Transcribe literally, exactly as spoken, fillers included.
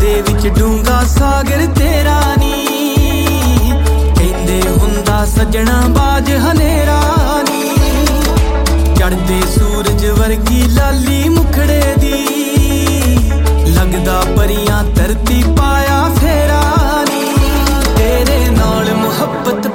दे विच डूंगा सागर तेरा नी कहंदे हुंदा सजना बाज हनेरा नी चढ़दे सूरज वर्गी लाली